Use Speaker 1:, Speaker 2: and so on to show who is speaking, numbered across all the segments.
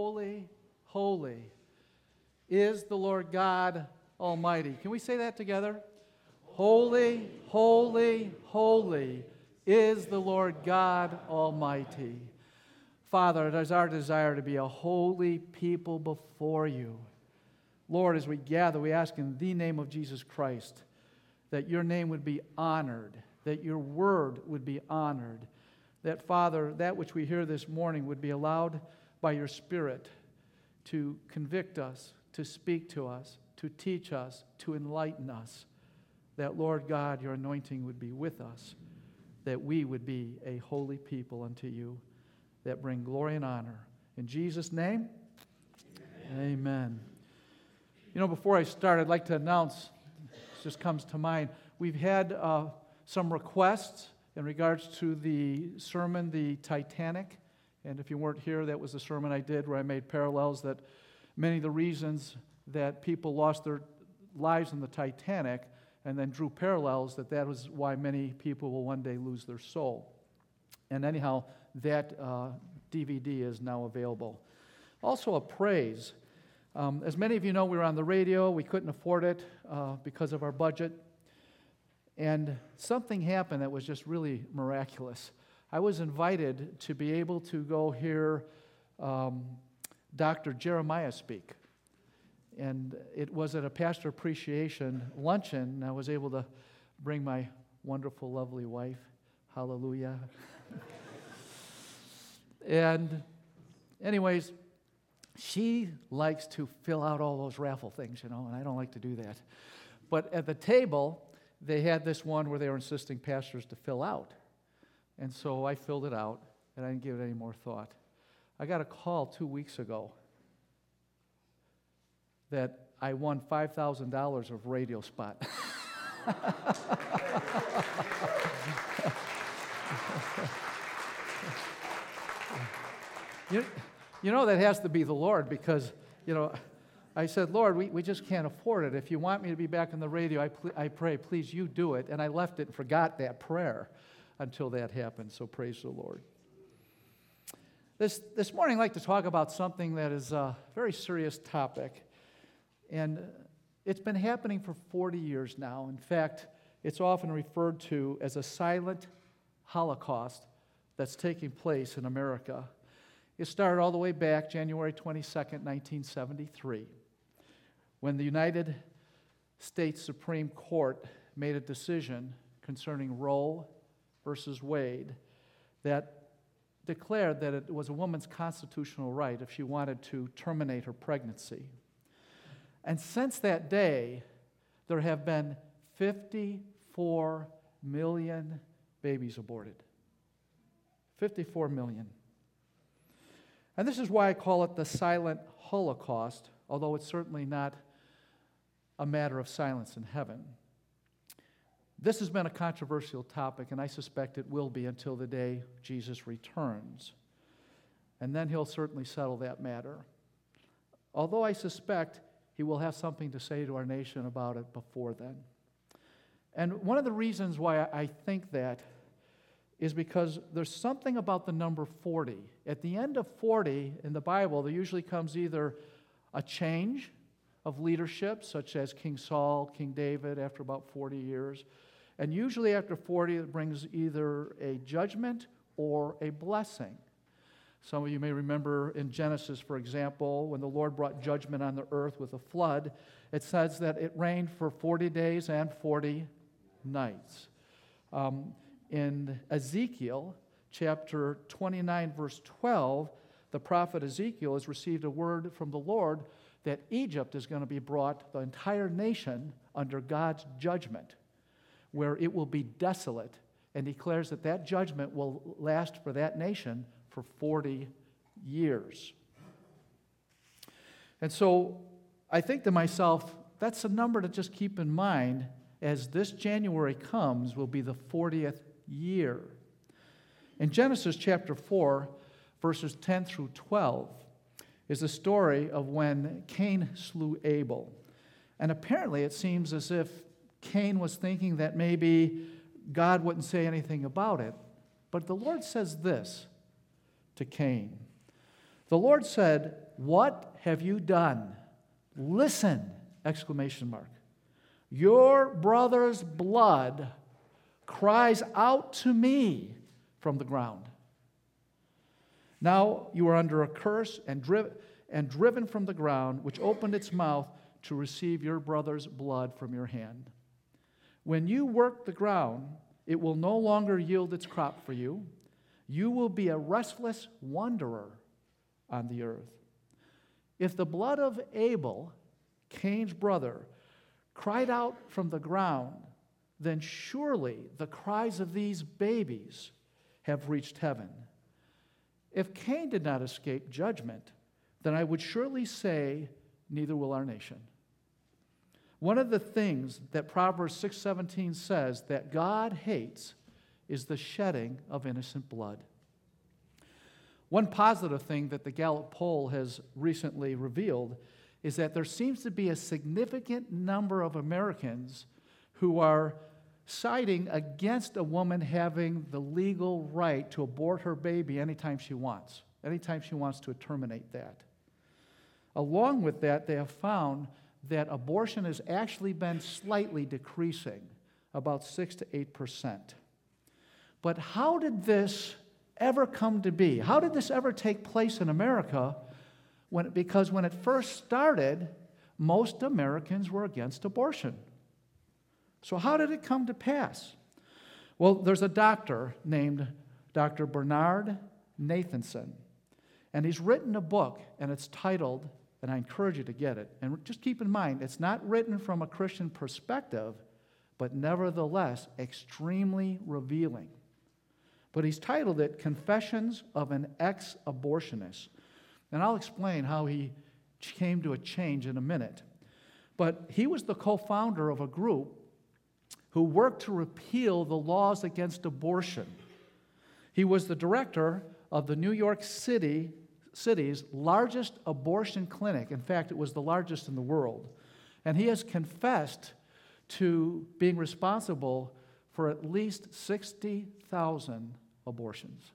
Speaker 1: holy, holy is the Lord God Almighty. Can we say that together? Holy, holy, holy is the Lord God Almighty. Father, it is our desire to be a holy people before you. Lord, as we gather, we ask in the name of Jesus Christ that your name would be honored, that your word would be honored, that, Father, that which we hear this morning would be allowed by your Spirit to convict us, to speak to us, to teach us, to enlighten us, that, Lord God, your anointing would be with us, that we would be a holy people unto you that bring glory and honor. In Jesus' name, amen. Amen. You know, before I start, I'd like to announce, this just comes to mind, we've had some requests in regards to the sermon, The Titanic. And if you weren't here, that was the sermon I did where I made parallels that many of the reasons that people lost their lives in the Titanic, and then drew parallels that was why many people will one day lose their soul. And anyhow, that DVD is now available. Also a praise. As many of you know, we were on the radio. We couldn't afford it because of our budget. And something happened that was just really miraculous. I was invited to be able to go hear Dr. Jeremiah speak. And it was at a pastor appreciation luncheon, and I was able to bring my wonderful, lovely wife. Hallelujah. And anyways, she likes to fill out all those raffle things, and I don't like to do that. But at the table, they had this one where they were insisting pastors to fill out. And so I filled it out, and I didn't give it any more thought. I got a call 2 weeks ago that I won $5,000 of radio spot. You know that has to be the Lord because, I said, Lord, we just can't afford it. If you want me to be back on the radio, I pray, please, you do it. And I left it and forgot that prayer until that happened, so praise the Lord. This morning I'd like to talk about something that is a very serious topic. And it's been happening for 40 years now. In fact, it's often referred to as a silent Holocaust that's taking place in America. It started all the way back January 22nd, 1973, when the United States Supreme Court made a decision concerning Roe versus Wade that declared that it was a woman's constitutional right if she wanted to terminate her pregnancy. And since that day, there have been 54 million babies aborted. 54 million. And this is why I call it the silent Holocaust, although it's certainly not a matter of silence in heaven. This has been a controversial topic, and I suspect it will be until the day Jesus returns. And then he'll certainly settle that matter. Although I suspect he will have something to say to our nation about it before then. And one of the reasons why I think that is because there's something about the number 40. At the end of 40 in the Bible, there usually comes either a change of leadership, such as King Saul, King David, after about 40 years. And usually after 40, it brings either a judgment or a blessing. Some of you may remember in Genesis, for example, when the Lord brought judgment on the earth with a flood, it says that it rained for 40 days and 40 nights. In Ezekiel, chapter 29, verse 12, the prophet Ezekiel has received a word from the Lord that Egypt is going to be brought, the entire nation, under God's judgment, where it will be desolate, and declares that that judgment will last for that nation for 40 years. And so I think to myself, that's a number to just keep in mind as this January comes, will be the 40th year. In Genesis chapter 4, verses 10 through 12, is the story of when Cain slew Abel. And apparently it seems as if Cain was thinking that maybe God wouldn't say anything about it. But the Lord says this to Cain: The Lord said, "What have you done? Listen!" Exclamation mark. "Your brother's blood cries out to me from the ground. Now you are under a curse and driven from the ground, which opened its mouth to receive your brother's blood from your hand. When you work the ground, it will no longer yield its crop for you. You will be a restless wanderer on the earth. If the blood of Abel, Cain's brother, cried out from the ground, then surely the cries of these babies have reached heaven. If Cain did not escape judgment, then I would surely say, neither will our nation." One of the things that Proverbs 6:17 says that God hates is the shedding of innocent blood. One positive thing that the Gallup poll has recently revealed is that there seems to be a significant number of Americans who are siding against a woman having the legal right to abort her baby anytime she wants to terminate that. Along with that, they have found that abortion has actually been slightly decreasing, about 6 to 8%. But how did this ever come to be? How did this ever take place in America? Because when it first started, most Americans were against abortion. So how did it come to pass? Well, there's a doctor named Dr. Bernard Nathanson, and he's written a book, and it's titled, and I encourage you to get it, and just keep in mind, it's not written from a Christian perspective, but nevertheless extremely revealing. But he's titled it Confessions of an Ex-Abortionist. And I'll explain how he came to a change in a minute. But he was the co-founder of a group who worked to repeal the laws against abortion. He was the director of the New York City's largest abortion clinic. In fact, it was the largest in the world. And he has confessed to being responsible for at least 60,000 abortions.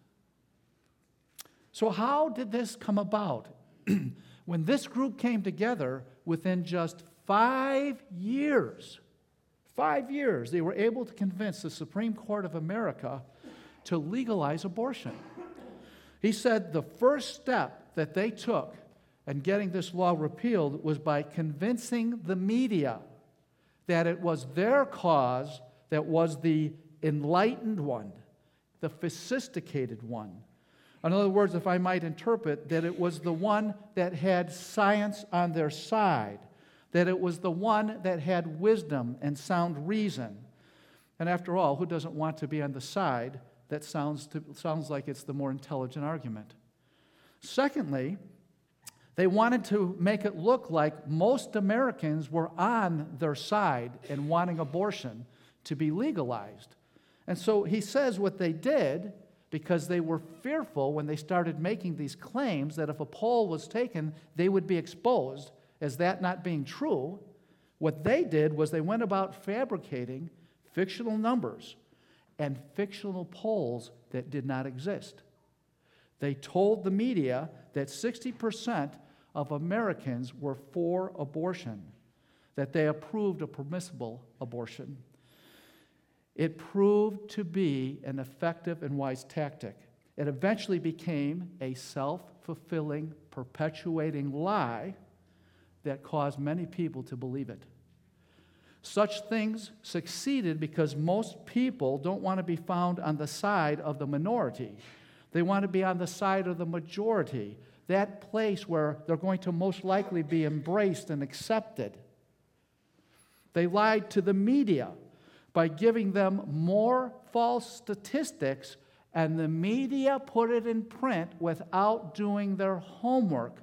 Speaker 1: So how did this come about? When this group came together, within just 5 years, they were able to convince the Supreme Court of America to legalize abortion. He said the first step that they took in getting this law repealed was by convincing the media that it was their cause that was the enlightened one, the sophisticated one. In other words, if I might interpret, that it was the one that had science on their side, that it was the one that had wisdom and sound reason. And after all, who doesn't want to be on the side that sounds like it's the more intelligent argument? Secondly, they wanted to make it look like most Americans were on their side and wanting abortion to be legalized. And so he says what they did, because they were fearful when they started making these claims that if a poll was taken, they would be exposed as that not being true. What they did was they went about fabricating fictional numbers and fictional polls that did not exist. They told the media that 60% of Americans were for abortion, that they approved a permissible abortion. It proved to be an effective and wise tactic. It eventually became a self-fulfilling, perpetuating lie that caused many people to believe it. Such things succeeded because most people don't want to be found on the side of the minority. They want to be on the side of the majority, that place where they're going to most likely be embraced and accepted. They lied to the media by giving them more false statistics, and the media put it in print without doing their homework.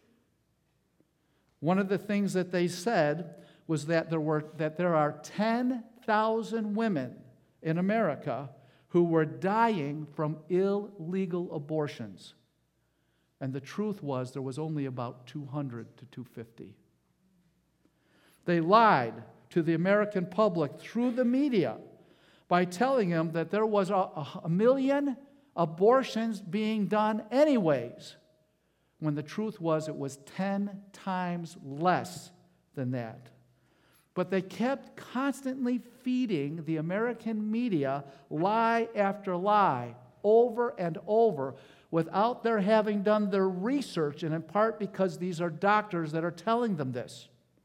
Speaker 1: One of the things that they said was that there are 10,000 women in America who were dying from illegal abortions. And the truth was there was only about 200 to 250. They lied to the American public through the media by telling them that there was a million abortions being done anyways, when the truth was it was 10 times less than that. But they kept constantly feeding the American media lie after lie, over and over, without their having done their research, and in part because these are doctors that are telling them this.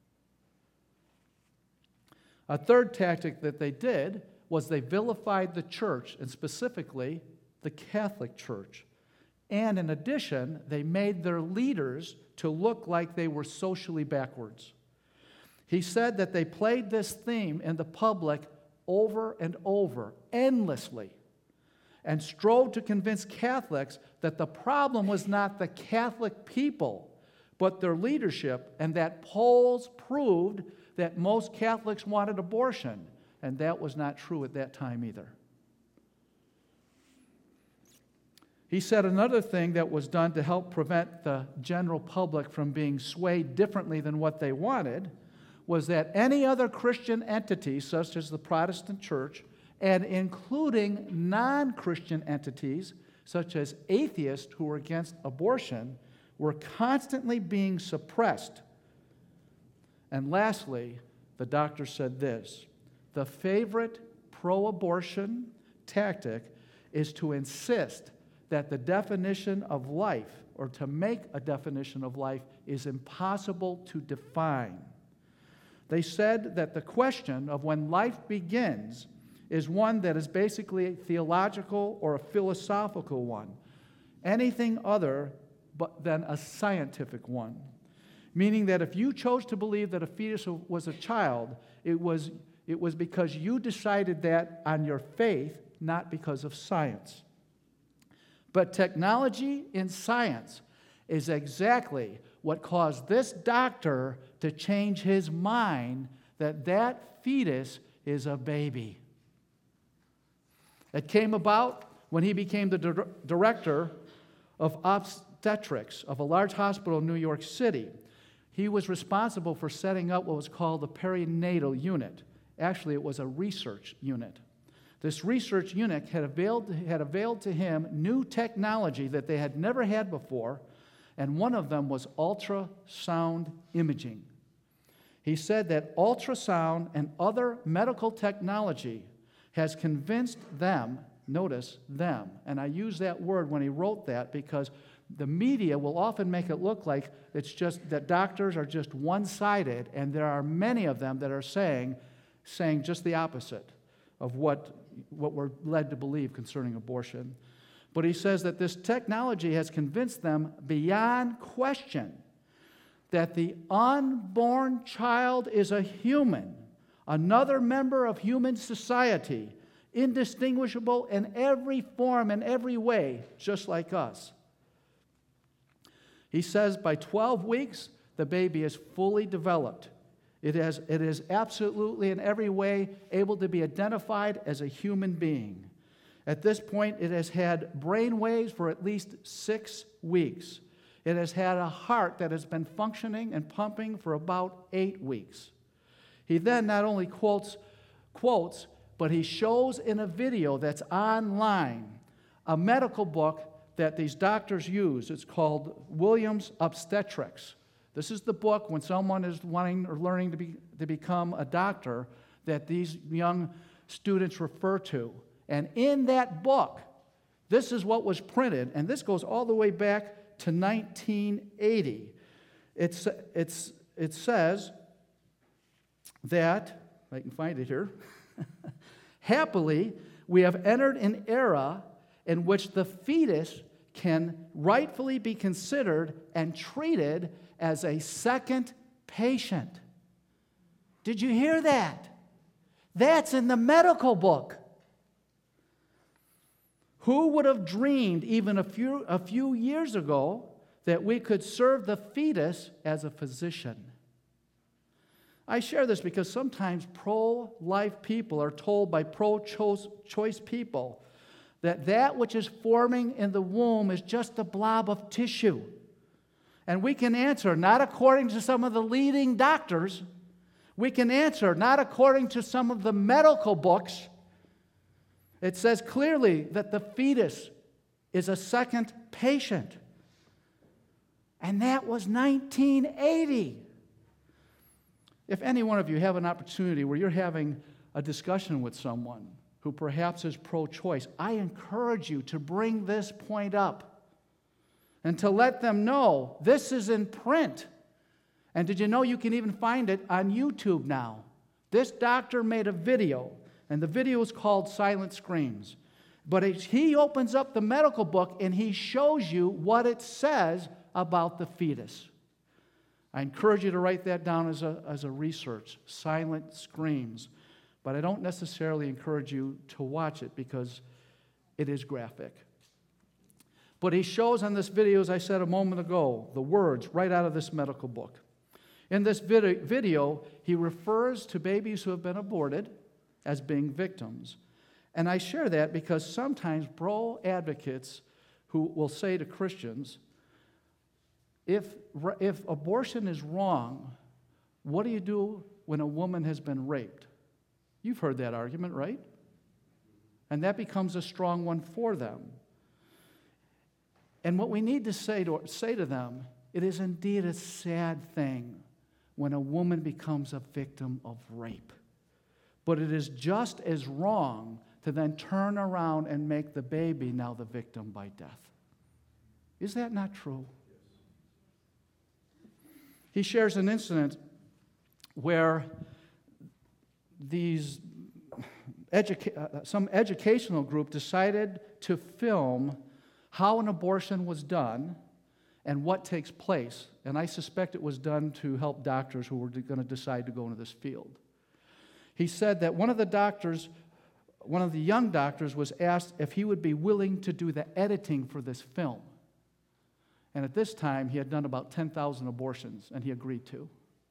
Speaker 1: A third tactic that they did was they vilified the church, and specifically the Catholic Church. And in addition, they made their leaders to look like they were socially backwards. He said that they played this theme in the public over and over, endlessly, and strove to convince Catholics that the problem was not the Catholic people, but their leadership, and that polls proved that most Catholics wanted abortion, and that was not true at that time either. He said another thing that was done to help prevent the general public from being swayed differently than what they wanted was that any other Christian entity, such as the Protestant Church, and including non-Christian entities, such as atheists who were against abortion, were constantly being suppressed. And lastly, the doctor said this: the favorite pro-abortion tactic is to insist that the definition of life, or to make a definition of life, is impossible to define. They said that the question of when life begins is one that is basically a theological or a philosophical one, anything other than a scientific one. Meaning that if you chose to believe that a fetus was a child, it was because you decided that on your faith, not because of science. But technology in science is exactly what caused this doctor to change his mind that fetus is a baby. It came about when he became the director of obstetrics of a large hospital in New York City. He was responsible for setting up what was called the perinatal unit. Actually, it was a research unit. This research unit had availed to him new technology that they had never had before, and one of them was ultrasound imaging. He said that ultrasound and other medical technology has convinced them, notice them, and I use that word when he wrote that because the media will often make it look like it's just that doctors are just one-sided, and there are many of them that are saying just the opposite of what we're led to believe concerning abortion. But he says that this technology has convinced them beyond question that the unborn child is a human, another member of human society, indistinguishable in every form and every way, just like us. He says by 12 weeks, the baby is fully developed. It is absolutely in every way able to be identified as a human being. At this point, it has had brain waves for at least 6 weeks. It has had a heart that has been functioning and pumping for about 8 weeks. He then not only quotes, but he shows in a video that's online a medical book that these doctors use. It's called Williams Obstetrics. This is the book when someone is wanting or learning to become a doctor that these young students refer to. And in that book, this is what was printed, and this goes all the way back to 1980. It says that, I can find it here, happily, we have entered an era in which the fetus can rightfully be considered and treated as a second patient. Did you hear that? That's in the medical book. Who would have dreamed even a few years ago that we could serve the fetus as a physician? I share this because sometimes pro-life people are told by pro-choice people that which is forming in the womb is just a blob of tissue. And we can answer, not according to some of the leading doctors. We can answer, not according to some of the medical books. It says clearly that the fetus is a second patient. And that was 1980. If any one of you have an opportunity where you're having a discussion with someone who perhaps is pro-choice, I encourage you to bring this point up and to let them know this is in print. And did you know you can even find it on YouTube now? This doctor made a video, and the video is called Silent Screams. But he opens up the medical book and he shows you what it says about the fetus. I encourage you to write that down as a research, Silent Screams. But I don't necessarily encourage you to watch it because it is graphic. But he shows on this video, as I said a moment ago, the words right out of this medical book. In this video, he refers to babies who have been aborted as being victims. And I share that because sometimes pro-advocates who will say to Christians, if abortion is wrong, what do you do when a woman has been raped? You've heard that argument, right? And that becomes a strong one for them. And what we need to say to them, it is indeed a sad thing when a woman becomes a victim of rape. But it is just as wrong to then turn around and make the baby now the victim by death. Is that not true? He shares an incident where some educational group decided to film how an abortion was done and what takes place. And I suspect it was done to help doctors who were going to decide to go into this field. He said that one of the young doctors was asked if he would be willing to do the editing for this film. And at this time, he had done about 10,000 abortions, and he agreed to.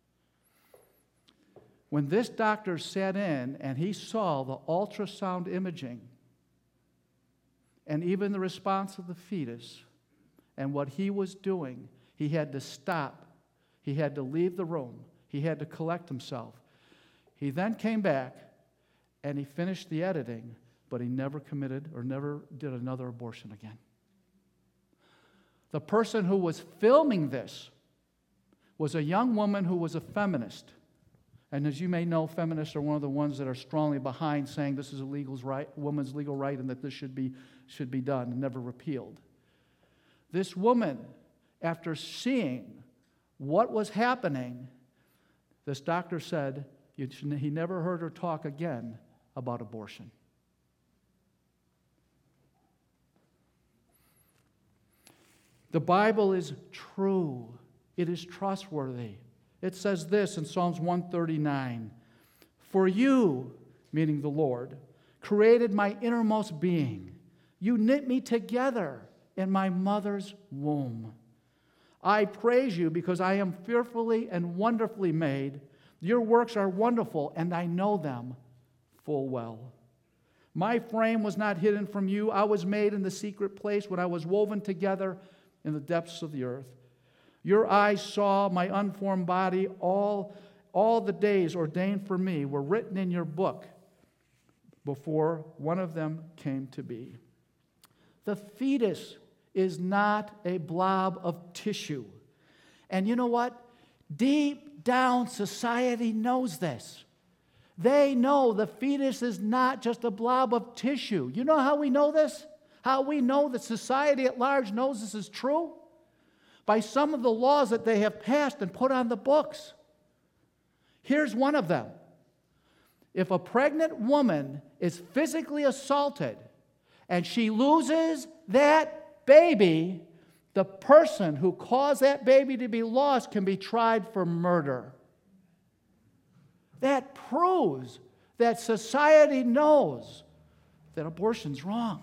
Speaker 1: When this doctor sat in and he saw the ultrasound imaging and even the response of the fetus and what he was doing, he had to stop. He had to leave the room. He had to collect himself. He then came back and he finished the editing, but he never committed or never did another abortion again. The person who was filming this was a young woman who was a feminist. And as you may know, feminists are one of the ones that are strongly behind saying this is a woman's legal right and that this should be done and never repealed. This woman, after seeing what was happening, this doctor said he never heard her talk again about abortion. The Bible is true. It is trustworthy. It says this in Psalms 139, "For you," meaning the Lord, "created my innermost being. You knit me together in my mother's womb. I praise you because I am fearfully and wonderfully made. Your works are wonderful, and I know them full well. My frame was not hidden from you. I was made in the secret place when I was woven together in the depths of the earth. Your eyes saw my unformed body. All the days ordained for me were written in your book before one of them came to be." The fetus is not a blob of tissue. And you know what? Deep down, society knows this. They know the fetus is not just a blob of tissue. You know how we know this? How we know that society at large knows this is true? By some of the laws that they have passed and put on the books. Here's one of them. If a pregnant woman is physically assaulted and she loses that baby, the person who caused that baby to be lost can be tried for murder. That proves that society knows that abortion's wrong.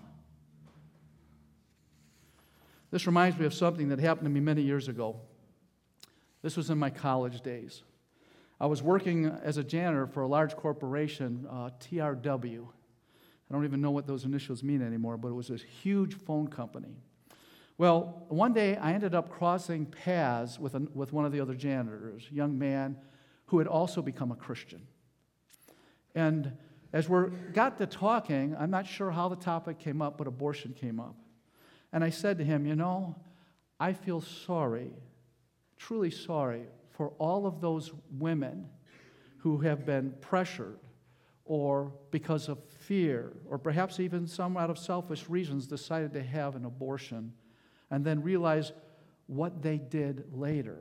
Speaker 1: This reminds me of something that happened to me many years ago. This was in my college days. I was working as a janitor for a large corporation, TRW. I don't even know what those initials mean anymore, but it was a huge phone company. Well, one day I ended up crossing paths with one of the other janitors, a young man who had also become a Christian. And as we got to talking, I'm not sure how the topic came up, but abortion came up. And I said to him, "You know, I feel sorry truly sorry for all of those women who have been pressured or because of fear, or perhaps even some out of selfish reasons decided to have an abortion and then realize what they did later.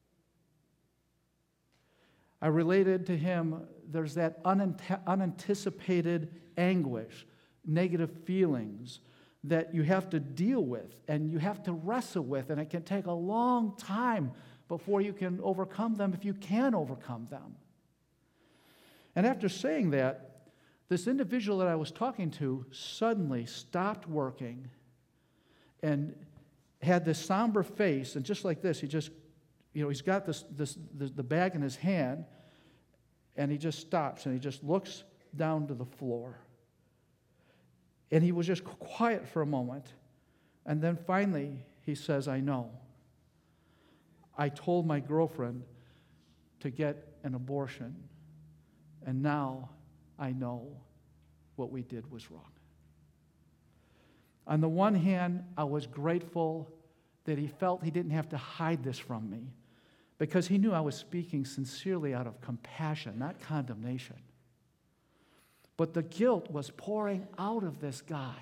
Speaker 1: I related to him, there's that unanticipated anguish, negative feelings that you have to deal with and you have to wrestle with, and it can take a long time before you can overcome them, if you can overcome them. And after saying that, this individual that I was talking to suddenly stopped working and had this somber face, and just like this, he's got the bag in his hand, and he just stops and he just looks down to the floor. And he was just quiet for a moment, and then finally he says, I know. I told my girlfriend to get an abortion, and now I know what we did was wrong. On the one hand, I was grateful that he felt he didn't have to hide this from me, because he knew I was speaking sincerely out of compassion, not condemnation. But the guilt was pouring out of this guy.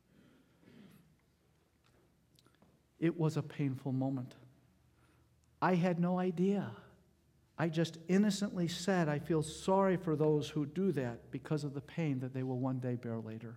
Speaker 1: It was a painful moment. I had no idea. I just innocently said, I feel sorry for those who do that because of the pain that they will one day bear later.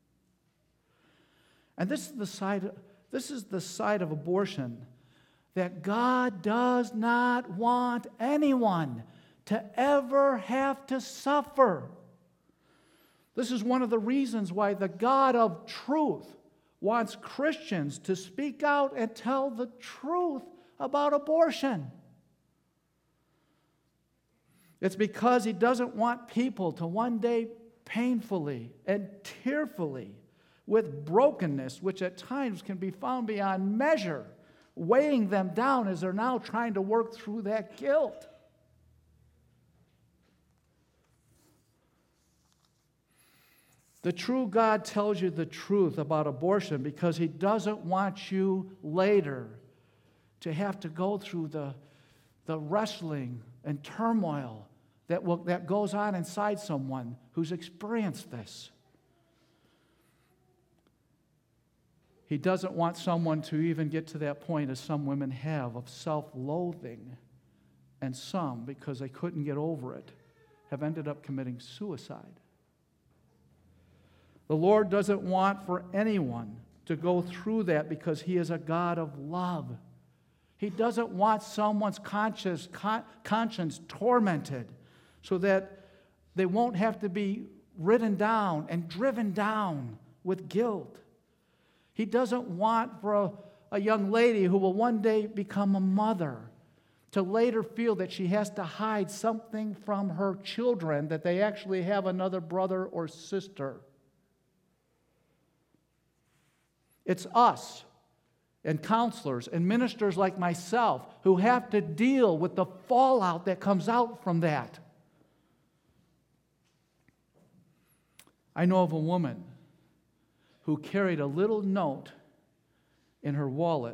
Speaker 1: And this is the side of abortion that God does not want anyone to ever have to suffer. This is one of the reasons why the God of truth wants Christians to speak out and tell the truth about abortion. It's because He doesn't want people to one day painfully and tearfully, with brokenness, which at times can be found beyond measure, weighing them down as they're now trying to work through that guilt. The true God tells you the truth about abortion because He doesn't want you later to have to go through the wrestling and turmoil that goes on inside someone who's experienced this. He doesn't want someone to even get to that point, as some women have, of self-loathing. And some, because they couldn't get over it, have ended up committing suicide. The Lord doesn't want for anyone to go through that because He is a God of love. He doesn't want someone's conscience tormented so that they won't have to be ridden down and driven down with guilt. He doesn't want for a young lady who will one day become a mother to later feel that she has to hide something from her children, that they actually have another brother or sister. It's us and counselors and ministers like myself who have to deal with the fallout that comes out from that. I know of a woman who carried a little note in her wallet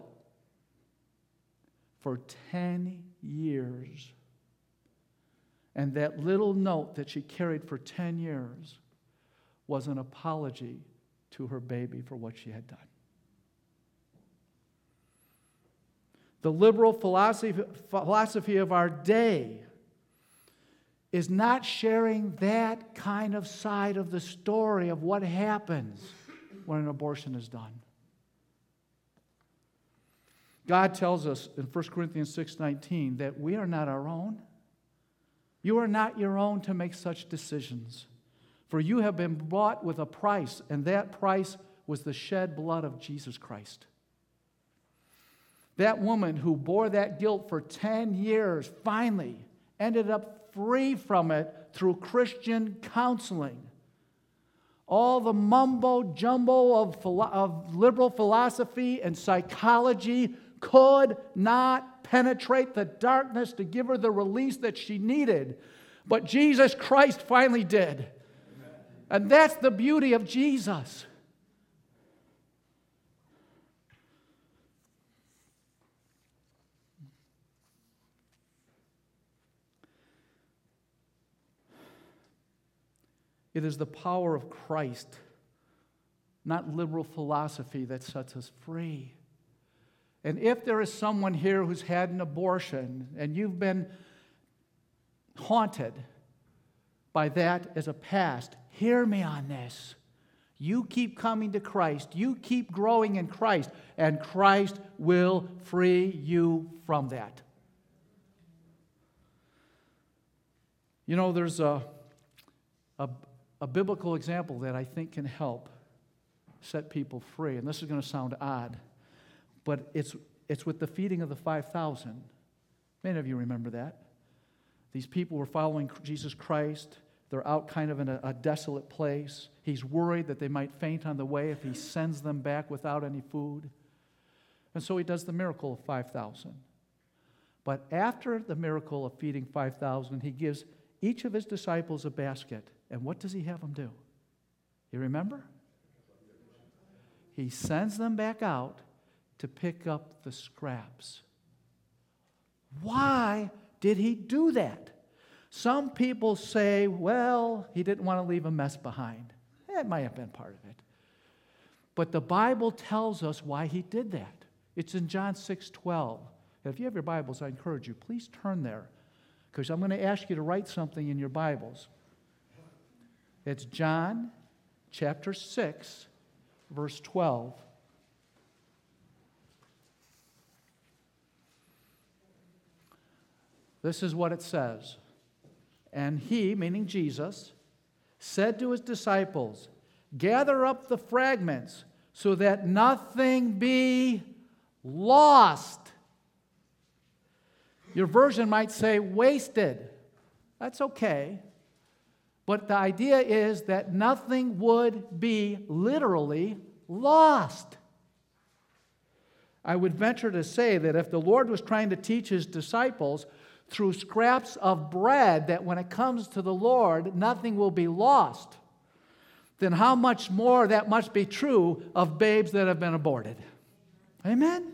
Speaker 1: for 10 years. And that little note that she carried for 10 years was an apology to her baby for what she had done. The liberal philosophy of our day is not sharing that kind of side of the story of what happens when an abortion is done. God tells us in 1 Corinthians 6:19 that we are not our own. You are not your own to make such decisions. For you have been bought with a price, and that price was the shed blood of Jesus Christ. That woman who bore that guilt for 10 years finally ended up free from it through Christian counseling. All the mumbo-jumbo of liberal philosophy and psychology could not penetrate the darkness to give her the release that she needed. But Jesus Christ finally did. Amen. And that's the beauty of Jesus. It is the power of Christ, not liberal philosophy, that sets us free. And if there is someone here who's had an abortion and you've been haunted by that as a past, hear me on this. You keep coming to Christ. You keep growing in Christ, and Christ will free you from that. You know, there's a biblical example that I think can help set people free. And this is going to sound odd, but it's with the feeding of the 5,000. Many of you remember that. These people were following Jesus Christ. They're out kind of in a desolate place. He's worried that they might faint on the way if he sends them back without any food. And so he does the miracle of 5,000. But after the miracle of feeding 5,000, he gives each of his disciples a basket. And what does he have them do? You remember? He sends them back out to pick up the scraps. Why did he do that? Some people say, well, he didn't want to leave a mess behind. That might have been part of it. But the Bible tells us why he did that. It's in John 6:12. If you have your Bibles, I encourage you, please turn there, because I'm going to ask you to write something in your Bibles. It's John chapter 6, verse 12. This is what it says. And he, meaning Jesus, said to his disciples, gather up the fragments so that nothing be lost. Your version might say wasted. That's okay. But the idea is that nothing would be literally lost. I would venture to say that if the Lord was trying to teach his disciples through scraps of bread that when it comes to the Lord, nothing will be lost, then how much more that must be true of babes that have been aborted. Amen?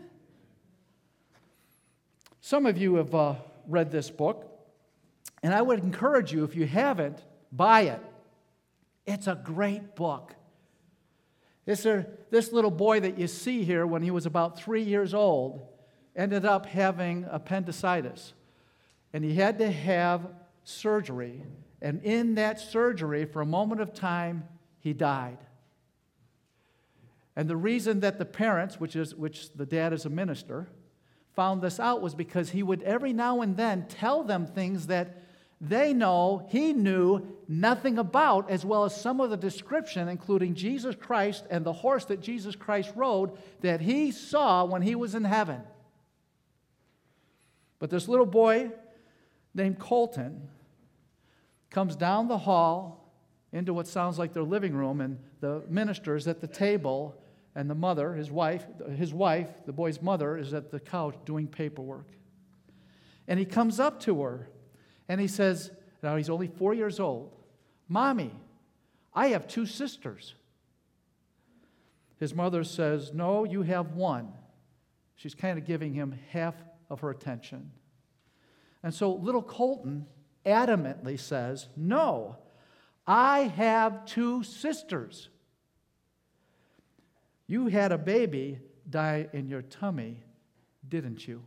Speaker 1: Some of you have read this book, and I would encourage you, if you haven't, buy it. It's a great book. This little boy that you see here, when he was about 3 years old, ended up having appendicitis. And he had to have surgery. And in that surgery, for a moment of time, he died. And the reason that the parents, which the dad is a minister, found this out was because he would every now and then tell them things that he knew nothing about, as well as some of the description, including Jesus Christ and the horse that Jesus Christ rode, that he saw when he was in heaven. But this little boy named Colton comes down the hall into what sounds like their living room, and the minister's at the table, and the mother, his wife, the boy's mother, is at the couch doing paperwork. And he comes up to her, and he says, now he's only 4 years old, Mommy, I have 2 sisters. His mother says, no, you have one. She's kind of giving him half of her attention. And so little Colton adamantly says, no, I have 2 sisters. You had a baby die in your tummy, didn't you?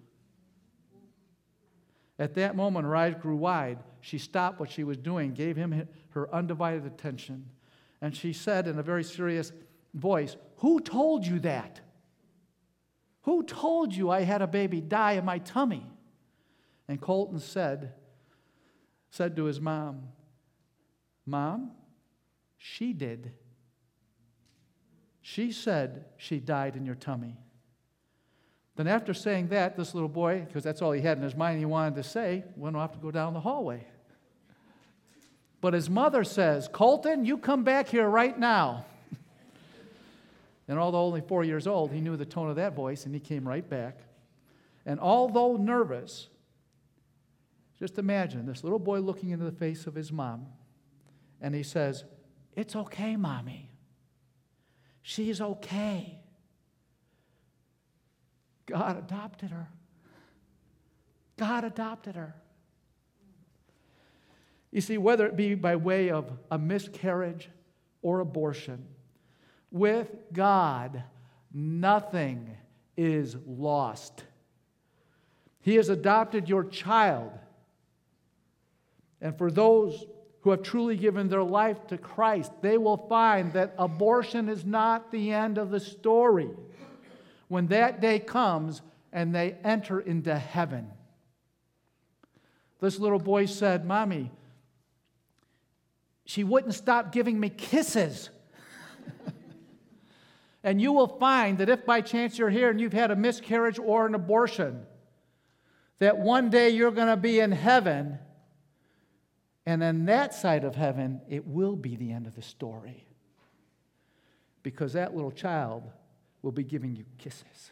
Speaker 1: At that moment, her eyes grew wide. She stopped what she was doing, gave him her undivided attention. And she said in a very serious voice, who told you that? Who told you I had a baby die in my tummy? And Colton said to his mom, Mom, she did. She said she died in your tummy. Then after saying that, this little boy, because that's all he had in his mind he wanted to say, went off to go down the hallway. But his mother says, Colton, you come back here right now. And although only 4 years old, he knew the tone of that voice, and he came right back. And although nervous, just imagine this little boy looking into the face of his mom, and he says, it's okay, Mommy. She's okay. God adopted her. God adopted her. You see, whether it be by way of a miscarriage or abortion, with God, nothing is lost. He has adopted your child. And for those who have truly given their life to Christ, they will find that abortion is not the end of the story when that day comes and they enter into heaven. This little boy said, "Mommy, she wouldn't stop giving me kisses." And you will find that if by chance you're here and you've had a miscarriage or an abortion, that one day you're going to be in heaven, and on that side of heaven, it will be the end of the story. Because that little child will be giving you kisses.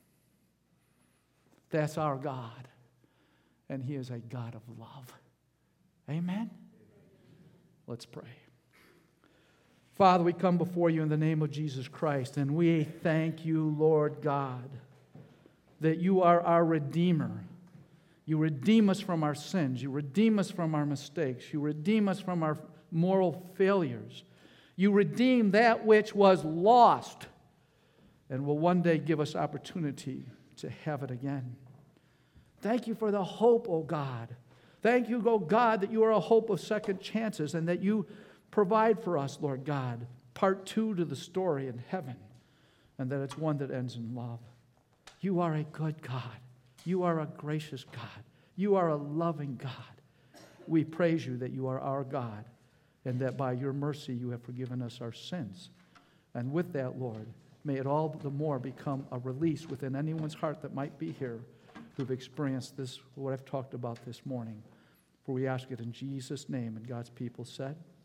Speaker 1: That's our God, and He is a God of love. Amen? Let's pray. Father, we come before you in the name of Jesus Christ, and we thank you, Lord God, that you are our Redeemer. You redeem us from our sins. You redeem us from our mistakes. You redeem us from our moral failures. You redeem that which was lost and will one day give us opportunity to have it again. Thank you for the hope, O God. Thank you, O God, that you are a hope of second chances and that you provide for us, Lord God, part 2 to the story in heaven, and that it's one that ends in love. You are a good God. You are a gracious God. You are a loving God. We praise you that you are our God and that by your mercy you have forgiven us our sins. And with that, Lord, may it all the more become a release within anyone's heart that might be here who've experienced this, what I've talked about this morning. For we ask it in Jesus' name, and God's people said,